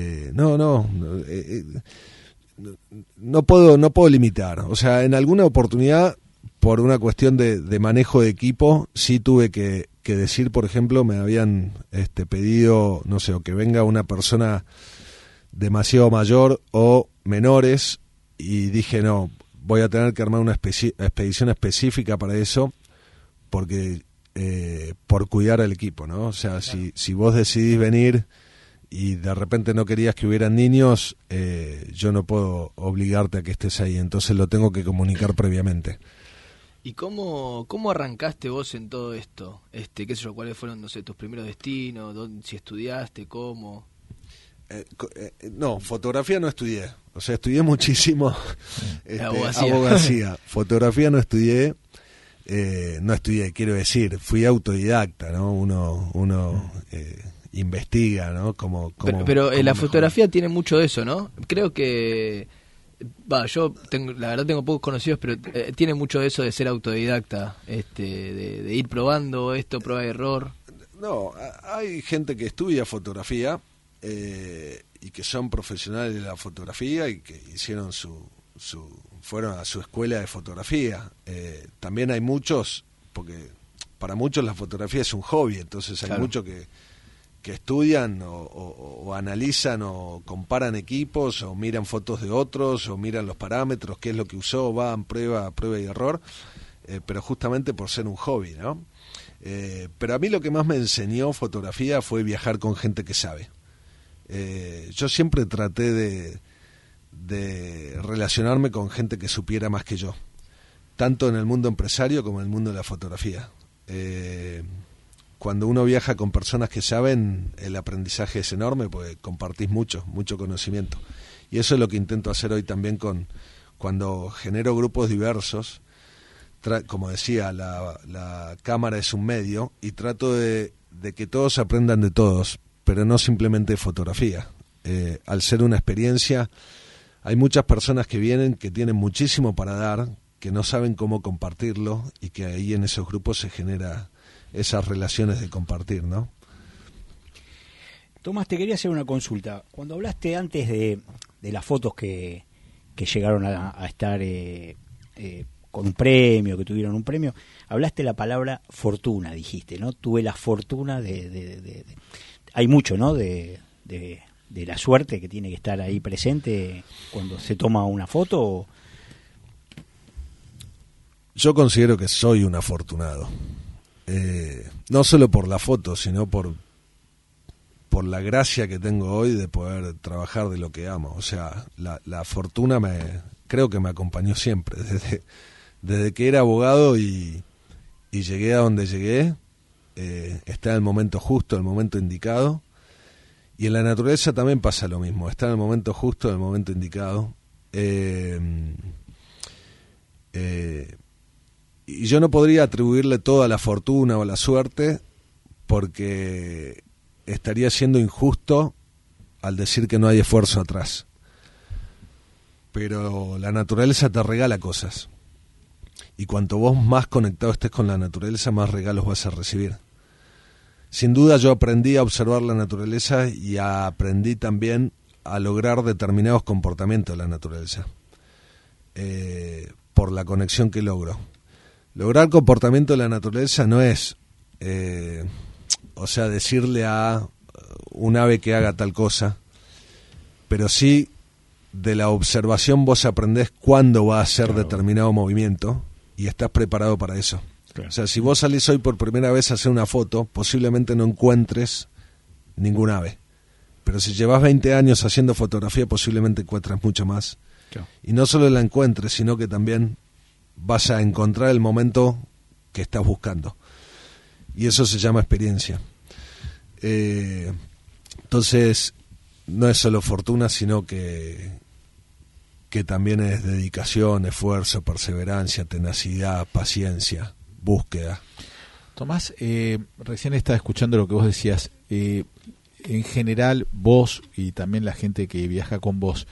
No puedo limitar. O sea, en alguna oportunidad, por una cuestión de manejo de equipo, sí tuve que decir, por ejemplo, me habían pedido, no sé, o que venga una persona demasiado mayor o menores, y dije: no, voy a tener que armar una expedición específica para eso, porque por cuidar al equipo, ¿no? O sea, claro. si vos decidís venir y de repente no querías que hubieran niños, yo no puedo obligarte a que estés ahí, entonces lo tengo que comunicar previamente. ¿Y cómo arrancaste vos en todo esto? ¿Qué sé yo, cuáles fueron, no sé, tus primeros destinos? Si estudiaste, ¿cómo? No, fotografía no estudié. O sea, estudié muchísimo abogacía. Fotografía no estudié. Quiero decir, fui autodidacta, ¿no? Uno investiga, ¿no? Pero la fotografía tiene mucho de eso, ¿no? Creo que yo la verdad tengo pocos conocidos, pero tiene mucho de eso de ser autodidacta, de ir probando esto, prueba y error. No, hay gente que estudia fotografía y que son profesionales de la fotografía y que hicieron fueron a su escuela de fotografía. También hay muchos, porque para muchos la fotografía es un hobby, entonces hay muchos que estudian o analizan o comparan equipos o miran fotos de otros o miran los parámetros, qué es lo que usó, van prueba y error, pero justamente por ser un hobby, ¿no? Pero a mí lo que más me enseñó fotografía fue viajar con gente que sabe. Yo siempre traté de relacionarme con gente que supiera más que yo, tanto en el mundo empresario como en el mundo de la fotografía. Cuando uno viaja con personas que saben, el aprendizaje es enorme, porque compartís mucho conocimiento, y eso es lo que intento hacer hoy también cuando genero grupos diversos. como decía, la cámara es un medio y trato de que todos aprendan de todos, pero no simplemente fotografía. Al ser una experiencia, hay muchas personas que vienen que tienen muchísimo para dar, que no saben cómo compartirlo y que ahí en esos grupos se genera esas relaciones de compartir, ¿no? Tomás, te quería hacer una consulta. Cuando hablaste antes de las fotos que llegaron a estar con un premio, que tuvieron un premio, hablaste la palabra fortuna, dijiste, ¿no? Tuve la fortuna de hay mucho, ¿no? De la suerte que tiene que estar ahí presente cuando se toma una foto. Yo considero que soy un afortunado. No solo por la foto, sino por la gracia que tengo hoy de poder trabajar de lo que amo. O sea, la fortuna creo que me acompañó siempre, desde que era abogado y llegué a donde llegué. Está en el momento justo, el momento indicado. Y en la naturaleza también pasa lo mismo, está en el momento justo, en el momento indicado. Y yo no podría atribuirle toda la fortuna o la suerte, porque estaría siendo injusto al decir que no hay esfuerzo atrás. Pero la naturaleza te regala cosas, y cuanto vos más conectado estés con la naturaleza, más regalos vas a recibir. Sin duda yo aprendí a observar la naturaleza y aprendí también a lograr determinados comportamientos de la naturaleza, por la conexión que logro. Lograr comportamiento de la naturaleza no es, decirle a un ave que haga tal cosa, pero sí de la observación vos aprendés cuándo va a hacer determinado movimiento y estás preparado para eso. Claro. O sea, si vos salís hoy por primera vez a hacer una foto, posiblemente no encuentres ningún ave. Pero si llevas 20 años haciendo fotografía, posiblemente encuentres mucho más. Claro. Y no solo la encuentres, sino que también vas a encontrar el momento que estás buscando. Y eso se llama experiencia. Entonces, no es solo fortuna, sino que también es dedicación, esfuerzo, perseverancia, tenacidad, paciencia, búsqueda. Tomás, recién estaba escuchando lo que vos decías. En general, vos y también la gente que viaja con vos,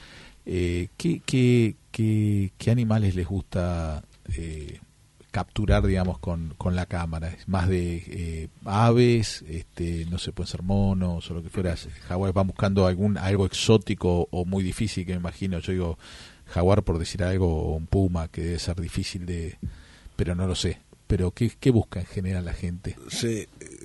¿qué animales les gusta capturar, digamos, con la cámara? ¿Es más de aves, no sé, pueden ser monos o lo que fuera? ¿Jaguares van buscando algo exótico o muy difícil, que me imagino? Yo digo jaguar por decir algo, o un puma, que debe ser difícil pero no lo sé. Pero ¿qué busca en general la gente? Sí,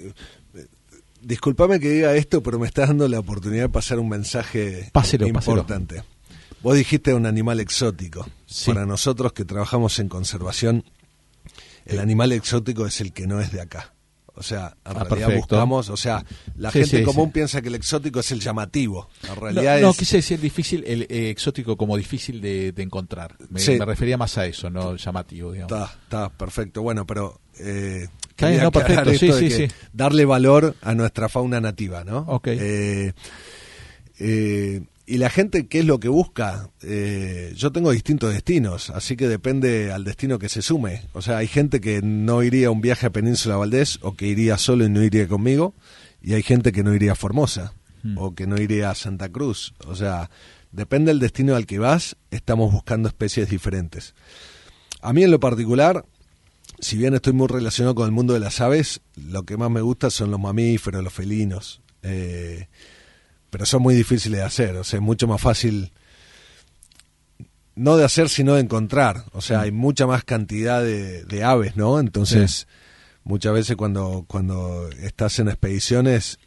discúlpame que diga esto, pero me estás dando la oportunidad de pasar un mensaje importante. Páselo. Vos dijiste un animal exótico. Sí. Para nosotros que trabajamos en conservación, el animal exótico es el que no es de acá. O sea, en realidad buscamos, o sea, la gente común piensa que el exótico es el llamativo. En realidad no quise decir difícil, el exótico como difícil de encontrar. Me refería más a eso, no llamativo, digamos. Está perfecto. Bueno, pero perfecto. Sí. Darle valor a nuestra fauna nativa, ¿no? Okay. Y la gente, ¿qué es lo que busca? Yo tengo distintos destinos, así que depende al destino que se sume. O sea, hay gente que no iría a un viaje a Península Valdés, o que iría solo y no iría conmigo, y hay gente que no iría a Formosa, o que no iría a Santa Cruz. O sea, depende del destino al que vas, estamos buscando especies diferentes. A mí en lo particular, si bien estoy muy relacionado con el mundo de las aves, lo que más me gusta son los mamíferos, los felinos, pero son muy difíciles de hacer. O sea, es mucho más fácil no de hacer sino de encontrar. O sea, hay mucha más cantidad de aves, ¿no? Entonces, muchas veces cuando estás en expediciones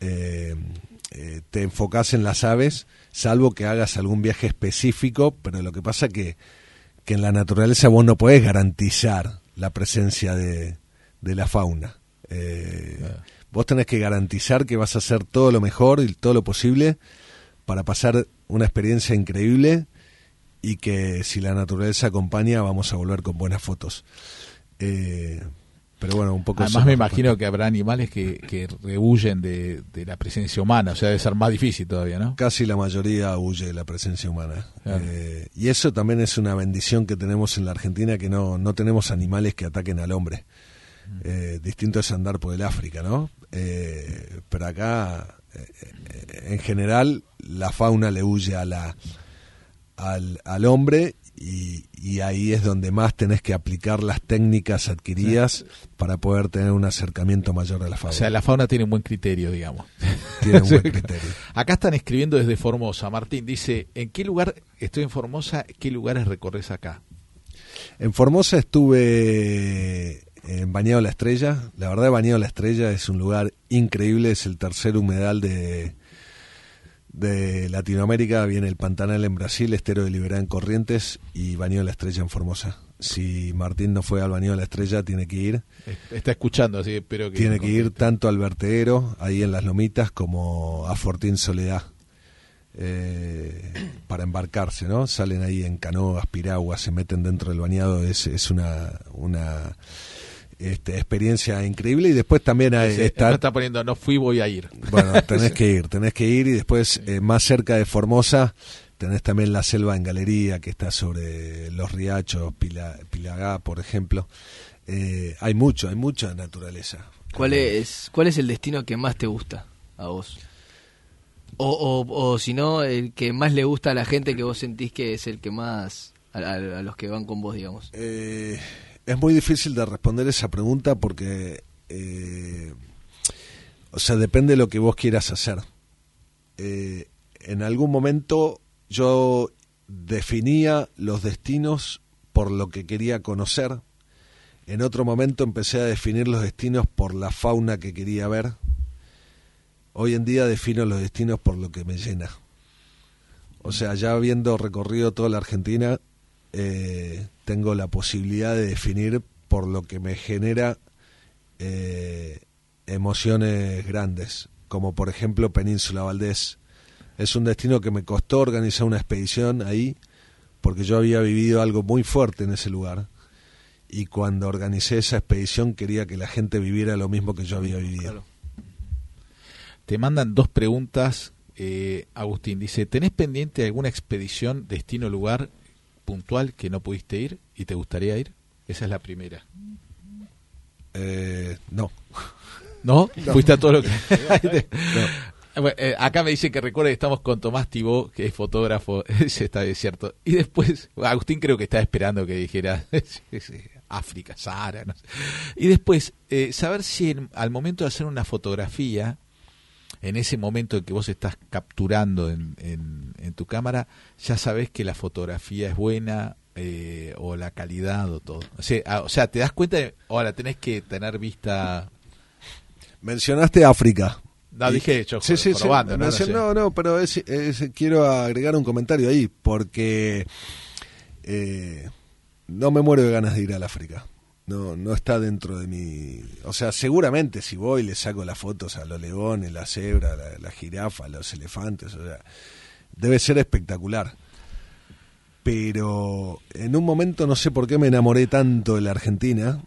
te enfocás en las aves, salvo que hagas algún viaje específico, pero lo que pasa que en la naturaleza vos no podés garantizar la presencia de la fauna. Vos tenés que garantizar que vas a hacer todo lo mejor y todo lo posible para pasar una experiencia increíble, y que si la naturaleza acompaña vamos a volver con buenas fotos. pero bueno, un poco. Además me imagino que habrá animales que rehuyen de la presencia humana, o sea, debe ser más difícil todavía, ¿no? Casi la mayoría huye de la presencia humana. Claro. Y eso también es una bendición que tenemos en la Argentina, que no tenemos animales que ataquen al hombre. Distinto es andar por el África, ¿no? Pero acá, en general, la fauna le huye al hombre, y ahí es donde más tenés que aplicar las técnicas adquiridas para poder tener un acercamiento mayor a la fauna. O sea, la fauna tiene un buen criterio, digamos. Tiene un buen criterio. Acá están escribiendo desde Formosa. Martín dice, ¿en qué lugar estoy en Formosa? ¿Qué lugares recorres acá? En Formosa estuve en Bañado La Estrella. La verdad, Bañado La Estrella es un lugar increíble, es el tercer humedal de Latinoamérica. Viene el Pantanal en Brasil, Estero de Liberá en Corrientes y Bañado La Estrella en Formosa. Si Martín no fue al Bañado La Estrella, tiene que ir. Está escuchando, así espero que... Tiene que ir tanto al vertedero, ahí en Las Lomitas, como a Fortín Soledad, para embarcarse, ¿no? Salen ahí en canoas, piraguas, se meten dentro del bañado. Es una experiencia increíble. Y después también no está poniendo, no fui, voy a ir. Bueno, tenés que ir. Y después, más cerca de Formosa, tenés también la selva en Galería, que está sobre los riachos, Pilagá, por ejemplo. Hay mucha naturaleza. ¿Cuál es el destino que más te gusta a vos? O si no, el que más le gusta a la gente, que vos sentís que es el que más, a los que van con vos, digamos. Es muy difícil de responder esa pregunta porque, depende de lo que vos quieras hacer. En algún momento yo definía los destinos por lo que quería conocer. En otro momento empecé a definir los destinos por la fauna que quería ver. Hoy en día defino los destinos por lo que me llena. O sea, ya habiendo recorrido toda la Argentina, tengo la posibilidad de definir por lo que me genera emociones grandes, como por ejemplo Península Valdés. Es un destino que me costó organizar una expedición ahí, porque yo había vivido algo muy fuerte en ese lugar, y cuando organicé esa expedición quería que la gente viviera lo mismo que yo había vivido. Claro. Te mandan dos preguntas, Agustín. Dice, ¿tenés pendiente alguna expedición, destino, lugar puntual que no pudiste ir y te gustaría ir? Esa es la primera. No. ¿No? No. ¿Fuiste a todo lo que...? No. Bueno, acá me dice que recuerda que estamos con Tomás Tibó, que es fotógrafo. Ese está de cierto. Y después, Agustín creo que estaba esperando que dijera África, Sahara, no sé. Y después, saber si al momento de hacer una fotografía, en ese momento en que vos estás capturando en tu cámara, ya sabés que la fotografía es buena, o la calidad o todo. O sea, te das cuenta ahora tenés que tener vista... Mencionaste África. No, dije yo, sí, probando, no, pero quiero agregar un comentario ahí, porque no me muero de ganas de ir al África. No está dentro de mi... O sea, seguramente si voy le saco las fotos a los leones, la cebra, la jirafa, los elefantes, o sea, debe ser espectacular. Pero en un momento no sé por qué me enamoré tanto de la Argentina,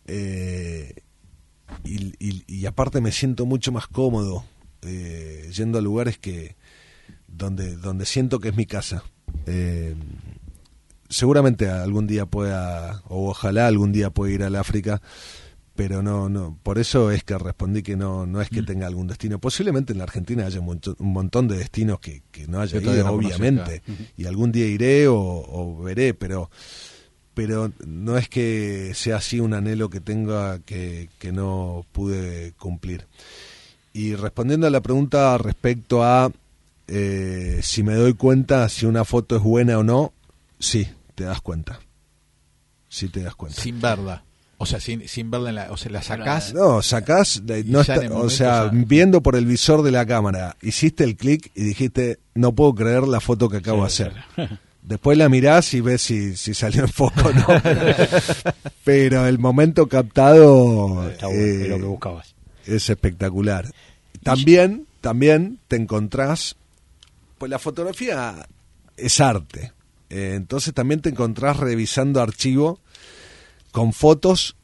y aparte me siento mucho más cómodo yendo a lugares donde siento que es mi casa. Seguramente algún día pueda, o ojalá algún día pueda ir al África, pero no, por eso es que respondí que no es que tenga algún destino. Posiblemente en la Argentina haya un montón de destinos que no haya ido, obviamente, y algún día iré o veré, pero no es que sea así un anhelo que tenga que no pude cumplir. Y respondiendo a la pregunta respecto a si me doy cuenta si una foto es buena o no, sí, te das cuenta. Sí te das cuenta. Sin verla. O sea, sin verla, o sea, la sacás. No, sacás, no está, o sea, viendo por el visor de la cámara, hiciste el clic y dijiste, no puedo creer la foto que acabo de hacer. Después la mirás y ves si salió en foco o no. Pero el momento captado está bueno, es lo que buscabas. Es espectacular. También te encontrás, pues la fotografía es arte. Entonces también te encontrás revisando archivo con fotos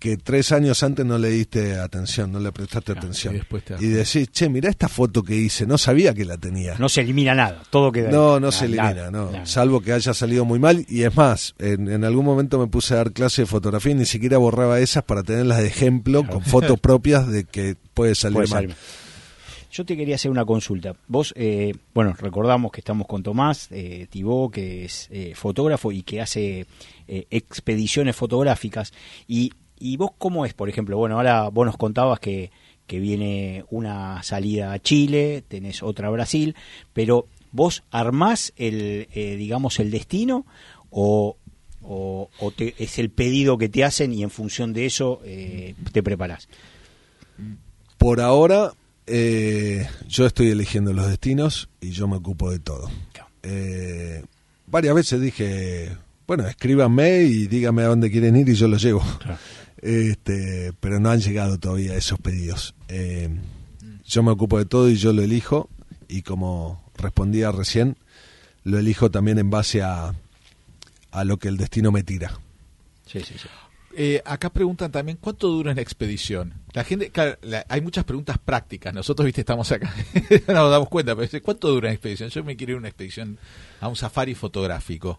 que 3 años antes no le diste atención, no le prestaste atención. Y decís, che, mirá esta foto que hice, no sabía que la tenía. No se elimina nada, todo queda. No se elimina, no. Salvo que haya salido muy mal. Y es más, en algún momento me puse a dar clase de fotografía y ni siquiera borraba esas para tenerlas de ejemplo, con fotos propias de que puede salir mal. Yo te quería hacer una consulta. Vos, recordamos que estamos con Tomás Thibó, que es fotógrafo y que hace expediciones fotográficas. ¿Y vos cómo es, por ejemplo? Bueno, ahora vos nos contabas que viene una salida a Chile, tenés otra a Brasil, pero ¿vos armás el destino o es el pedido que te hacen y en función de eso te preparás? Por ahora, yo estoy eligiendo los destinos y yo me ocupo de todo. Varias veces dije, bueno, escríbanme y díganme a dónde quieren ir y yo los llevo. Claro. Pero no han llegado todavía esos pedidos. Yo me ocupo de todo y yo lo elijo, y como respondía recién, lo elijo también en base a lo que el destino me tira. Sí. Acá preguntan también cuánto dura una expedición. La gente, claro, hay muchas preguntas prácticas. Nosotros, estamos acá, no nos damos cuenta, pero ¿cuánto dura una expedición? Yo me quiero ir a una expedición, a un safari fotográfico.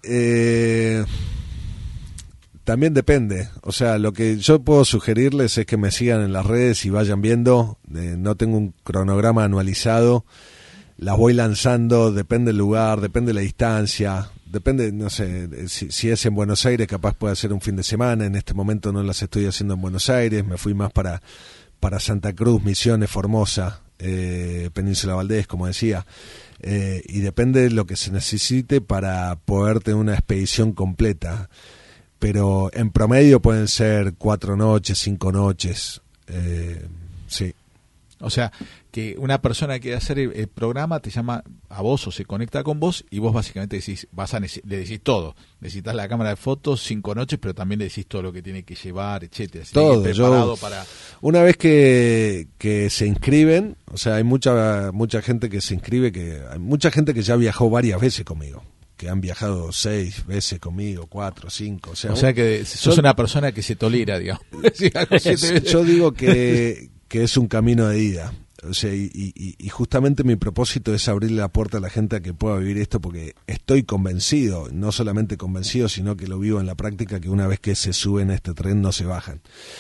También depende, o sea, lo que yo puedo sugerirles es que me sigan en las redes y vayan viendo. No tengo un cronograma anualizado, las voy lanzando, depende del lugar, depende de la distancia, depende, no sé, si es en Buenos Aires capaz puede ser un fin de semana. En este momento no las estoy haciendo en Buenos Aires, me fui más para Santa Cruz, Misiones, Formosa, Península Valdés, como decía. Y depende de lo que se necesite para poder tener una expedición completa. Pero en promedio pueden ser 4 noches, 5 noches, sí. O sea, que una persona que quiere hacer el programa te llama a vos o se conecta con vos y vos básicamente decís, le decís todo. Necesitas la cámara de fotos, 5 noches, pero también le decís todo lo que tiene que llevar, etcétera. Todo. Una vez que se inscriben, o sea, hay mucha gente que se inscribe, hay mucha gente que ya viajó varias veces conmigo, que han viajado 6 veces conmigo, 4, 5. O sea que sos una persona que se tolera, digamos. Yo digo que es un camino de ida. O sea, y justamente mi propósito es abrirle la puerta a la gente a que pueda vivir esto, porque estoy convencido, no solamente convencido, sino que lo vivo en la práctica, que una vez que se suben a este tren no se bajan.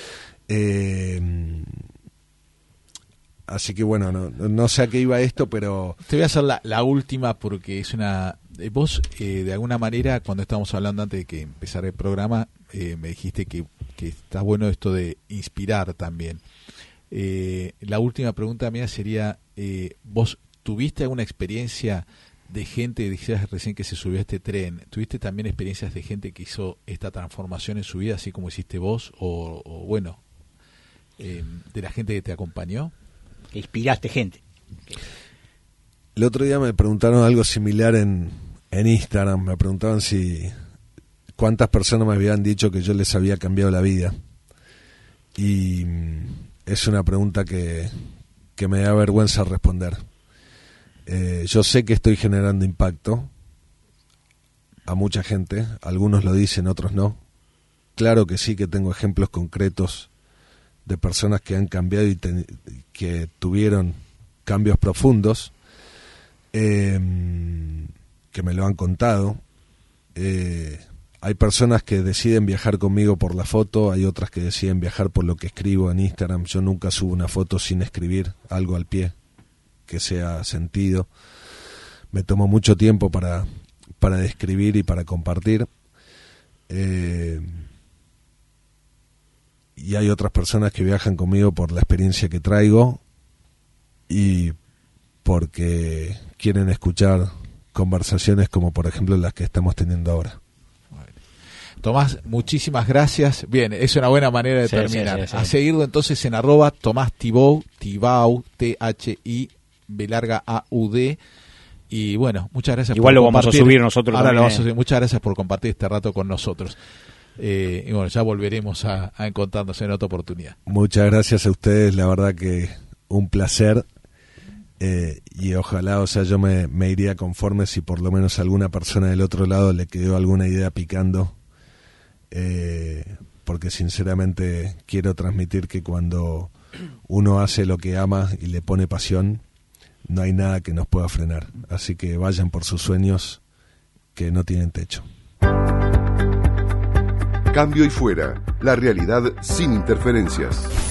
Así que bueno, no sé a qué iba esto, pero... Te voy a hacer la última porque es una... Vos, de alguna manera, cuando estábamos hablando antes de que empezara el programa, me dijiste que está bueno esto de inspirar también. La última pregunta mía sería, ¿vos tuviste alguna experiencia de gente, decías recién que se subió a este tren, tuviste también experiencias de gente que hizo esta transformación en su vida, así como hiciste vos, o bueno, de la gente que te acompañó? Que inspiraste gente. El otro día me preguntaron algo similar en Instagram, me preguntaban cuántas personas me habían dicho que yo les había cambiado la vida, y es una pregunta que me da vergüenza responder. Yo sé que estoy generando impacto a mucha gente, algunos lo dicen, otros no. Claro que sí, que tengo ejemplos concretos de personas que han cambiado y que tuvieron cambios profundos, que me lo han contado. Hay personas que deciden viajar conmigo por la foto, hay otras que deciden viajar por lo que escribo en Instagram. Yo nunca subo una foto sin escribir algo al pie que sea sentido. Me tomo mucho tiempo para describir y para compartir. Y hay otras personas que viajan conmigo por la experiencia que traigo y porque quieren escuchar conversaciones como por ejemplo las que estamos teniendo ahora. Tomás, muchísimas gracias. Bien, es una buena manera de terminar. Sí. A seguirlo entonces en @Tomás Thibau, Thibau, THIBAUD. Y bueno, muchas gracias. Igual lo vamos a subir nosotros. Ahora lo vamos a subir. Muchas gracias por compartir este rato con nosotros. Y bueno, ya volveremos a encontrarnos en otra oportunidad. Muchas gracias a ustedes, la verdad que un placer. Y ojalá, o sea, yo me iría conforme si por lo menos a alguna persona del otro lado le quedó alguna idea picando porque sinceramente quiero transmitir que cuando uno hace lo que ama y le pone pasión, no hay nada que nos pueda frenar. Así que vayan por sus sueños que no tienen techo. Cambio y Fuera, la realidad sin interferencias.